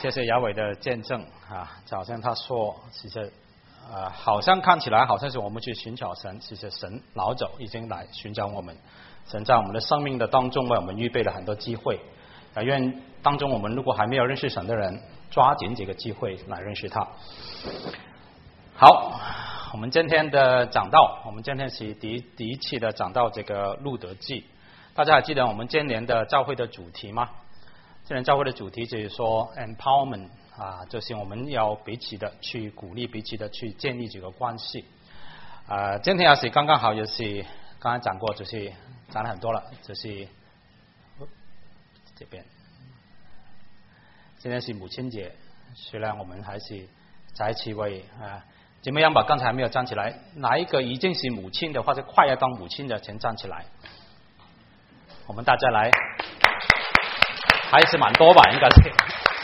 谢谢雅伟的见证啊，就好像他说，其实好像看起来好像是我们去寻找神，其实神老早已经来寻找我们。神在我们的生命的当中为我们预备了很多机会，愿当中我们如果还没有认识神的人，抓紧这个机会来认识他。好，我们今天的讲道，我们今天是第一期的讲道这个路德记。大家还记得我们今年的教会的主题吗？今年教会的主题就是说 empowerment 啊，就是我们要彼此的去鼓励，彼此的去建立这个关系。今天也是刚刚好，也是刚才讲过，就是讲了很多了，就是这边今天是母亲节，虽然我们还是在一起为怎么样吧？刚才没有站起来，哪一个已经是母亲的或者快要当母亲的，请站起来。我们大家来，还是蛮多吧，应该是。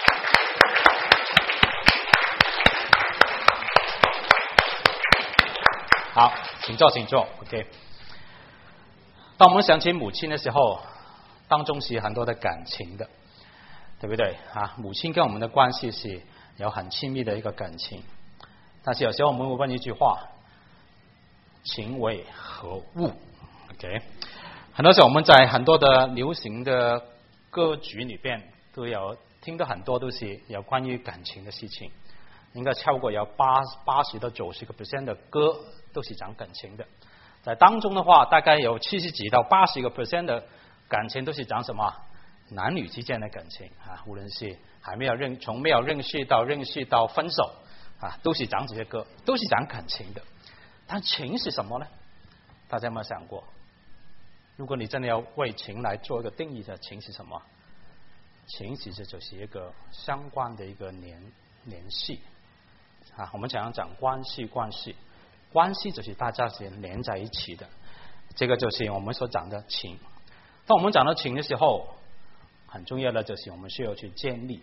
好，请坐，请坐。OK。当我们想起母亲的时候，当中是很多的感情的，对不对啊？母亲跟我们的关系是有很亲密的一个感情，但是有时候我们会问一句话：情为何物 ？OK。很多时候我们在很多的流行的歌曲里边都有听到很多都是有关于感情的事情，应该超过有80到90% 的歌都是讲感情的。在当中的话，大概有70几到80% 的感情都是讲什么？男女之间的感情啊，无论是从没有认识到分手啊，都是讲这些歌，都是讲感情的。但情是什么呢？大家有没有想过？如果你真的要为情来做一个定义的，情是什么？情其实就是一个相关的一个联系啊。我们常常讲关系就是大家是连在一起的，这个就是我们所讲的情。当我们讲到情的时候，很重要的就是我们需要去建立。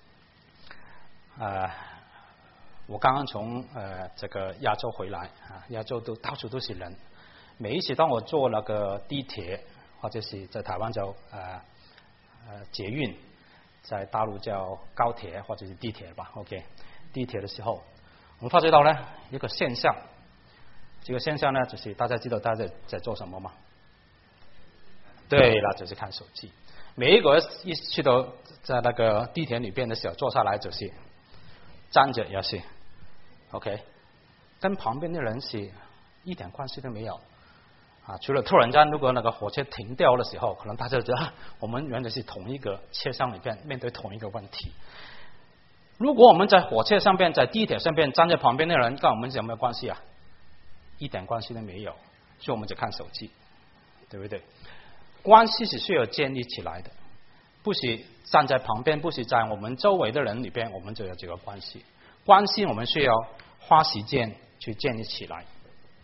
我刚刚从这个亚洲回来啊，亚洲到处都是人。每一次当我坐那个地铁，或者是在台湾叫捷运，在大陆叫高铁或者是地铁吧 ，OK， 地铁的时候，我们发觉到呢一个现象，这个现象呢就是大家知道大家在做什么吗？对了，就是看手机。每一个一去到在那个地铁里边的时候，坐下来就是站着也是 ，OK， 跟旁边的人是一点关系都没有。除了突然间如果那个火车停掉的时候，可能大家觉得我们原来是同一个车厢里边面对同一个问题。如果我们在火车上边，在地铁上边站在旁边的人跟我们有没有关系啊？一点关系都没有，所以我们就看手机，对不对？关系是需要建立起来的，不是站在旁边，不是在我们周围的人里边我们就有这个关系。关系我们需要花时间去建立起来。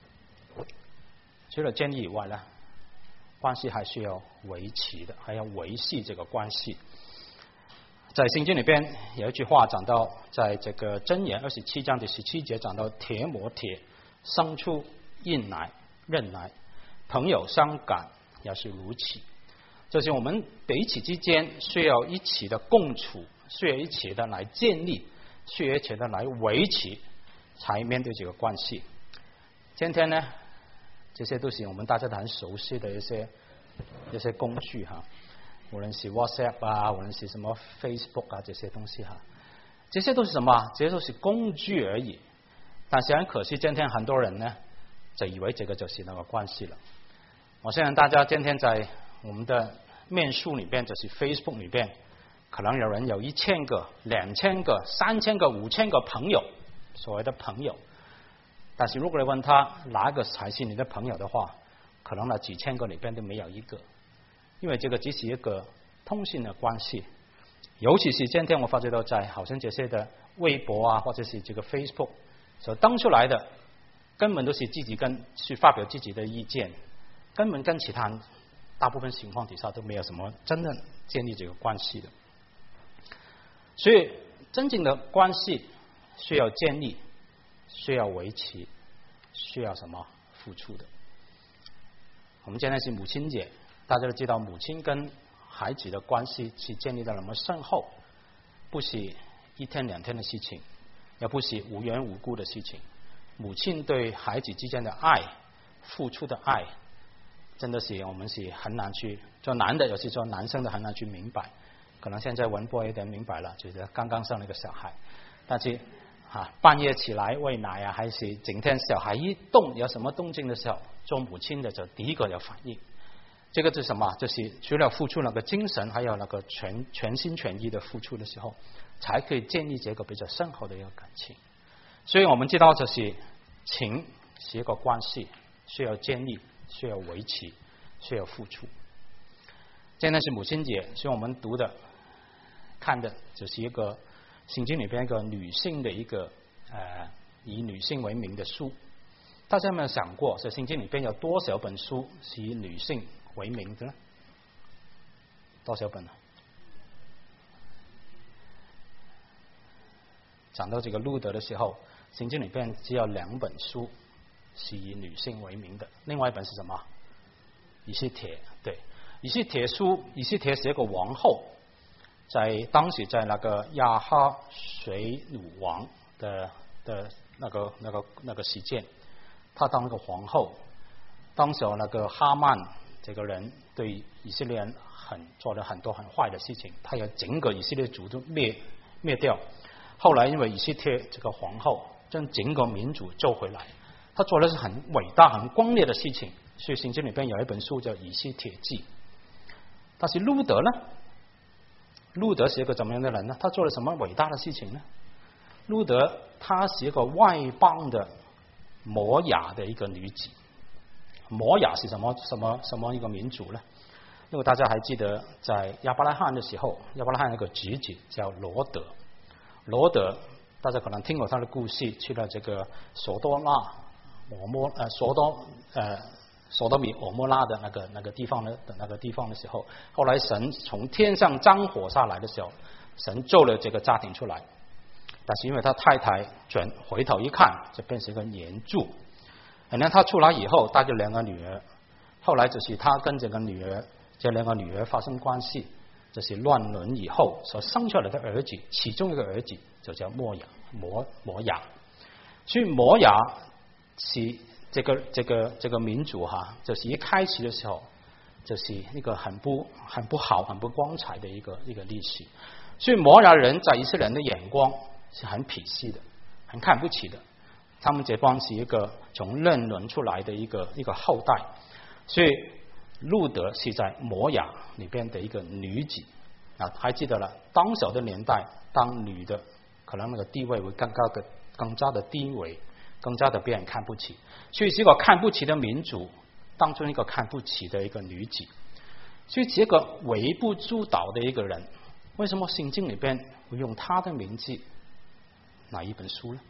除了建立以外呢，关系还需要维持的，还要维系这个关系。在圣经里边有一句话讲到，在这个箴言27章第17节讲到，铁磨铁，生出硬来刃来，朋友相感也是如此。就是我们彼此之间需要一起的共处，需要一起的来建立，需要一起的来维持，才面对这个关系。今天呢，这些都是我们大家都很熟悉的一些工具哈，无论是 WhatsApp 啊，无论是什么 Facebook 啊，这些东西哈，这些都是什么？这些都是工具而已。但是很可惜，今天很多人呢就以为这个就是那个关系了。我相信大家今天在我们的面书里边，就是 Facebook 里边，可能有人有1000个、2000个、3000个、5000个朋友，所谓的朋友。但是如果你问他哪个才是你的朋友的话，可能那几千个里边都没有一个，因为这个只是一个通信的关系。尤其是今天我发觉到在好像这些的微博啊，或者是这个 Facebook 所登出来的，根本都是自己去发表自己的意见，根本跟其他人大部分情况底下都没有什么真正建立这个关系的。所以真正的关系需要建立，需要维持，需要什么付出的。我们今天是母亲节，大家都知道母亲跟孩子的关系是建立在那么深厚，不是一天两天的事情，也不是无缘无故的事情。母亲对孩子之间的爱，付出的爱，真的是我们是很难去做男的，尤其做男生的很难去明白。可能现在文波有点明白了，就是刚刚生了一个小孩，但是半夜起来喂奶啊，还是整天小孩一动有什么动静的时候，做母亲的就第一个有反应。这个是什么？就是除了付出那个精神，还有那个全心全意的付出的时候，才可以建立这个比较深厚的一个感情。所以我们知道，就是情是一个关系，需要建立，需要维持，需要付出。今天是母亲节，所以我们读的、看的，就是一个圣经里边一个女性的一个以女性为名的书。大家有没有想过，在圣经里边有多少本书是以女性为名的呢？多少本呢？讲到这个路德的时候，圣经里边只有2本书是以女性为名的，另外一本是什么？以斯帖。对，以斯帖书，以斯帖是一个王后，在当时在那个亚哈水鲁王的那个时间，她当那个皇后，当时那个哈曼这个人对以色列人做了很多很坏的事情，他要整个以色列族都灭掉。后来因为以斯帖这个皇后将整个民族救回来，他做的是很伟大很光烈的事情，所以圣经里边有一本书叫以斯帖记。但是路德呢？路德是一个怎么样的人呢？他做了什么伟大的事情呢？路德他是一个外邦的摩亚的一个女子。摩亚是什么一个民族呢？如果大家还记得，在亚伯拉罕的时候，亚伯拉罕那个侄子叫罗德。罗德大家可能听过他的故事，去了这个索多米俄摩拉的那个地方的时候，后来神从天上降火下来的时候，神救了这个家庭出来。但是因为他太太回头一看，就变成一个黏柱。然后他出来以后带着2个女儿，后来就是他跟这2个女儿发生关系，就是乱伦以后所生出来的儿子，其中一个儿子就叫摩亚。所以摩亚是这个民族就是一开始的时候就是一个很不好很不光彩的一个历史。所以摩亚人在以色列人的眼光是很鄙视的，很看不起的。他们这帮是一个从乱伦出来的一个后代。所以路德是在摩亚里边的一个女子还记得了，当时的年代，当女的可能那个地位会更加的低微，更加的被人看不起。所以是一个看不起的民族当中一个看不起的一个女子。所以这个微不足道的一个人，为什么圣经里边会用他的名字哪一本书呢？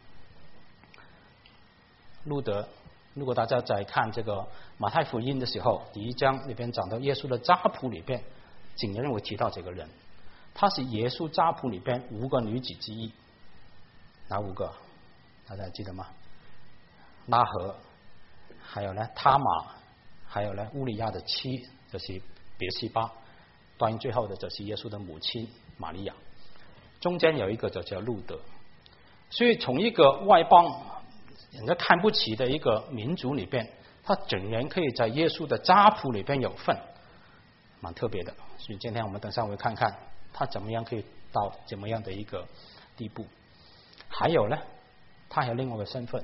路德，如果大家在看这个马太福音的时候，第1章里边讲到耶稣的家谱里边，竟然会提到这个人，他是耶稣家谱里边5个女子之一。哪5个？大家记得吗？拉合，还有呢他玛，还有呢乌利亚的妻就是别西巴，当然最后的就是耶稣的母亲玛利亚，中间有一个就叫路德。所以从一个外邦人家看不起的一个民族里边，他竟然可以在耶稣的家谱里边有份，蛮特别的。所以今天我们等下会看看他怎么样可以到怎么样的一个地步。还有呢，他还有另外一个身份，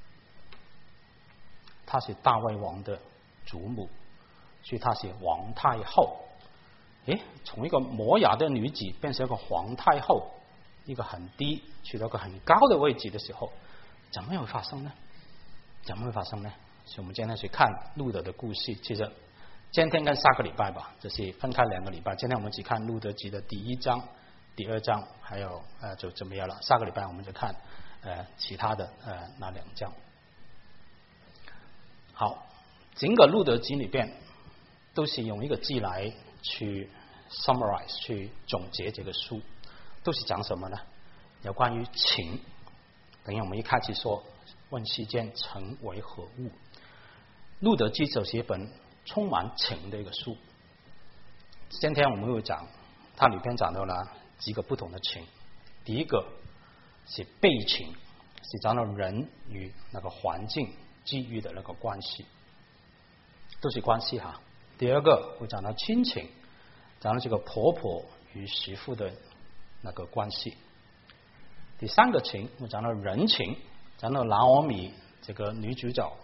他是大卫王的祖母，所以他是皇太后。从一个摩亚的女子变成一个皇太后，一个很低去到一个很高的位置的时候，怎么会发生呢？所以我们今天去看路德的故事。其实今天跟下个礼拜吧，就是分开2个礼拜。今天我们只看路德记的第1章、第2章，还有就怎么样了。下个礼拜我们就看其他的那2章。好，整个路德记里边都是用一个字来去 summarize 去总结这个书，都是讲什么呢？有关于情。等于我们一开始说问世间情为何物，路德记就是一本充满情的一个书。今天我们会讲它里边讲到了几个不同的情， 第一个是悲情，是讲到人与那个环境机遇的那个关系，都是关系哈。第二个会讲到亲情，讲到这个婆婆与媳妇的那个关系。第三个情会讲到人情，讲到拿俄米这个女主角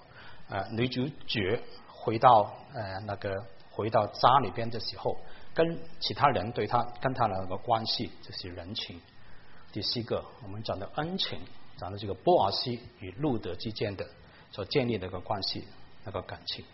回到家里边的时候，跟其他人跟他的那个关系，这是人情。第四个我们讲的恩情，讲的这个波阿西与路德之间的所建立的一个关系，那个感情。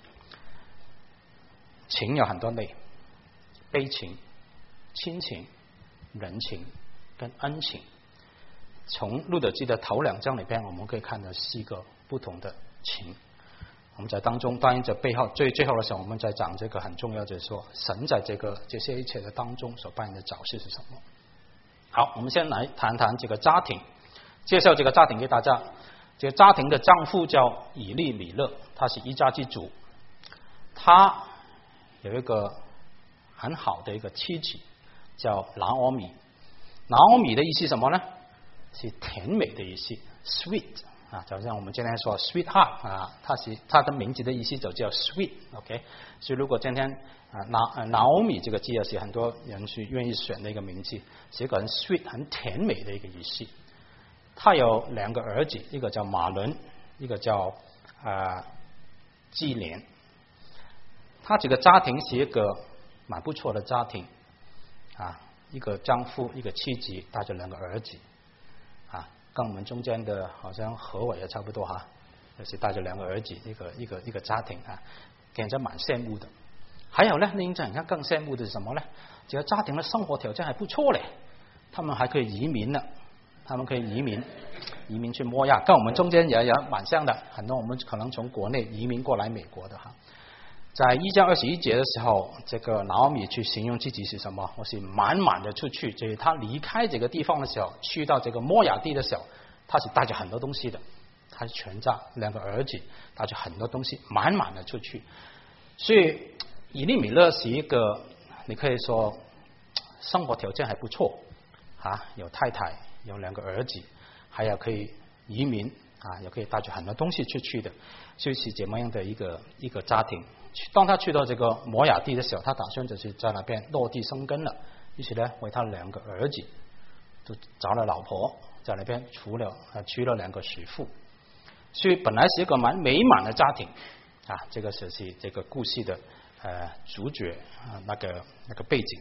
情有很多类，悲情、亲情、人情跟恩情。从路德记的头2章里边，我们可以看到4个不同的情。我们在当中，当然在背后最后的时候，我们在讲这个很重要，就是说神在这些一切的当中所扮演的角色是什么。好，我们先来谈谈这个家庭，介绍这个家庭给大家。这个家庭的丈夫叫以利米勒，他是一家之主，他有一个很好的一个妻子叫拿俄米。拿俄米的意思是什么呢？是甜美的意思 ，sweet 啊，就像我们今天说 sweetheart 啊，它的名字的意思就叫 sweet，OK。所以如果今天拿俄米这个字是很多人去愿意选的一个名字，是一个很 sweet 很甜美的一个意思。他有2个儿子，一个叫马伦，一个叫基连。他这个家庭是一个蛮不错的家庭啊，一个丈夫，一个妻子，带着2个儿子啊，跟我们中间的好像何伟也差不多哈，就是带着2个儿子，一个家庭啊，给人家蛮羡慕的。还有呢，令人家更羡慕的是什么呢？这个家庭的生活条件还不错嘞，他们还可以移民了。他们可以移民去摩亚，跟我们中间也蛮像的。很多我们可能从国内移民过来美国的哈。在1章21节的时候，这个拿俄米去形容自己是什么？我是满满的出去，就是他离开这个地方的时候，去到这个摩亚地的时候，他是带着很多东西的。他是全家2个儿子，带着很多东西，满满的出去。所以以利米勒是一个，你可以说生活条件还不错啊，有太太。有2个儿子，还有可以移民啊，也可以带着很多东西出去的，所以是这么样的一个家庭。当他去到这个摩亚地的时候，他打算就是在那边落地生根了，于是呢，为他2个儿子都找了老婆，在那边娶了2个媳妇，所以本来是一个蛮美满的家庭啊。这个是这个故事的主角啊，那个背景。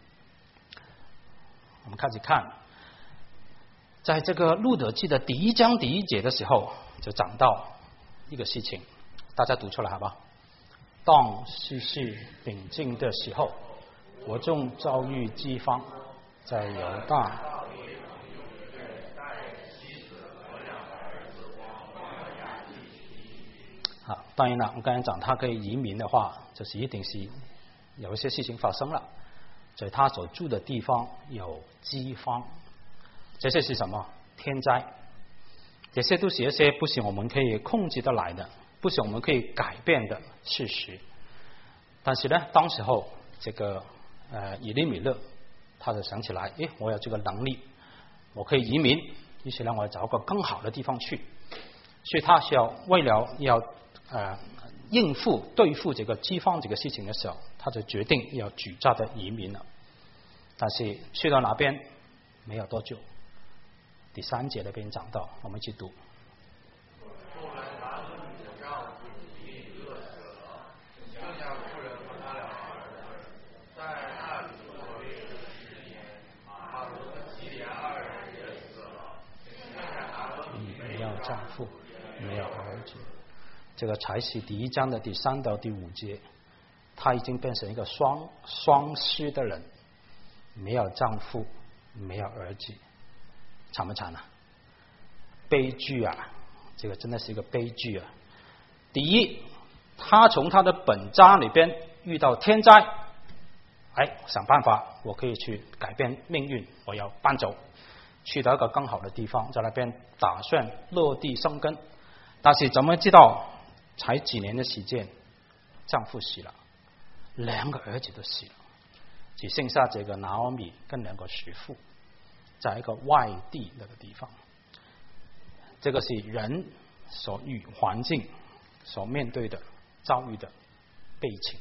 我们开始看。在这个路德记的第1章第1节的时候，就讲到一个事情，大家读出来好不好？当世事秉静的时候，国众遭遇饥荒，在犹大。好，当然了，我刚才讲他可以移民的话，就是一定是有一些事情发生了，在他所住的地方有饥荒。这些是什么？天灾，这些都是一些不是我们可以控制得来的，不是我们可以改变的事实。但是呢，当时候这个以利米勒他就想起来，我有这个能力，我可以移民，于是呢，我要找个更好的地方去。所以他为了要应付对付这个饥荒这个事情的时候，他就决定要举家的移民了。但是去到那边没有多久。第3节那边讲到，我们一起读。没有丈夫，没有儿子，这个才是第1章的第3到第5节。他已经变成一个双失的人，没有丈夫，没有儿子。惨不惨啊？悲剧啊！这个真的是一个悲剧啊！第一，他从他的本家里边遇到天灾，想办法，我可以去改变命运，我要搬走，去到一个更好的地方，在那边打算落地生根。但是怎么知道，才几年的时间，丈夫死了，2个儿子都死了，只剩下这个拿俄米跟2个媳妇。 在一个外地那个地方。这个是人所与环境所面对的遭遇的背景，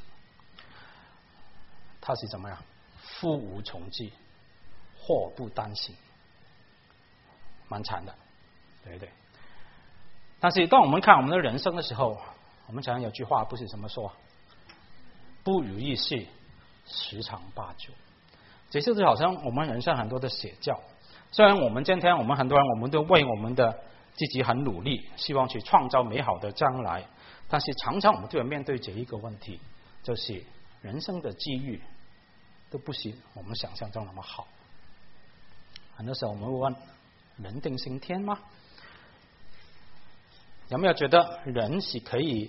他是怎么样？腹无从济，祸不单行，蛮惨的，对不对？但是当我们看我们的人生的时候，我们常常有句话不是怎么说？不如意事十常八九。这就是好像我们人生很多的写照。虽然我们今天我们很多人我们都为我们的自己很努力，希望去创造美好的将来，但是常常我们都要面对这一个问题，就是人生的机遇都不是我们想象中那么好。很多时候我们会问：人定胜天吗？有没有觉得人是可以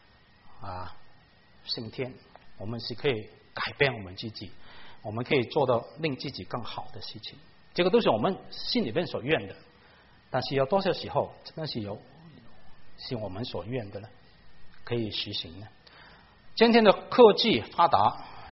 胜天？我们是可以改变我们自己，我们可以做到令自己更好的事情，这个都是我们心里面所愿的。但是有多少时候真的是我们所愿的呢？可以实行呢？今天的科技发达，